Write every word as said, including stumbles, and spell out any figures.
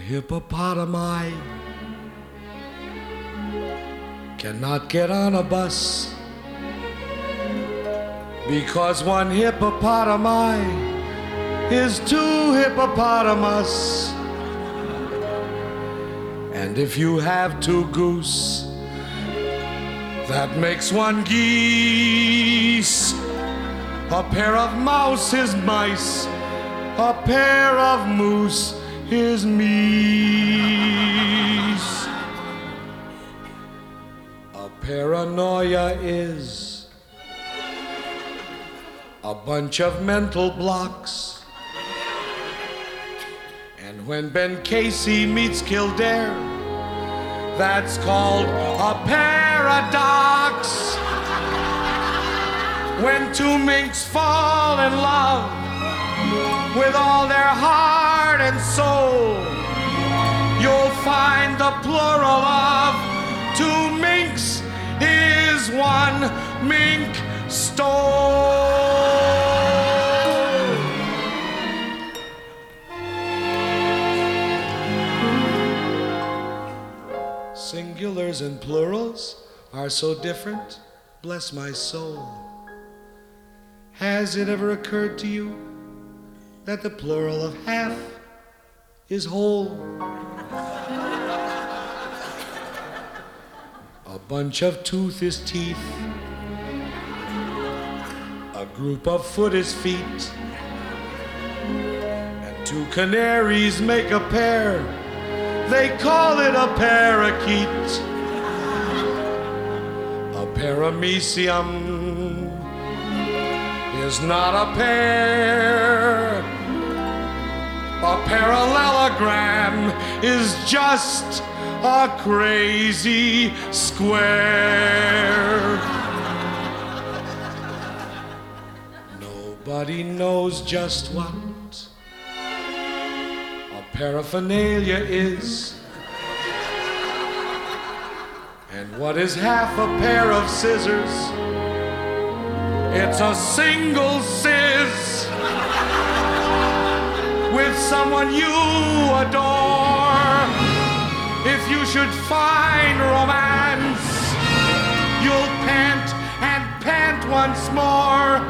hippopotami cannot get on a bus because one hippopotami is two hippopotamus. And if you have two goose, that makes one geese. A pair of mouse is mice, a pair of moose is meese. A paranoia is a bunch of mental blocks. And when Ben Casey meets Kildare, that's called a paradox. When two minks fall in love with all their heart and soul, you'll find the plural of two minks is one mink stole. Singulars and plurals are so different, bless my soul. Has it ever occurred to you that the plural of half is whole? A bunch of tooth is teeth, a group of foot is feet, and two canaries make a pair. They call it a parakeet. A paramecium is not a pair. A parallelogram is just a crazy square. Nobody knows just what a paraphernalia is. And what is half a pair of scissors? It's a single sizz with someone you adore. If you should find romance, you'll pant and pant once more.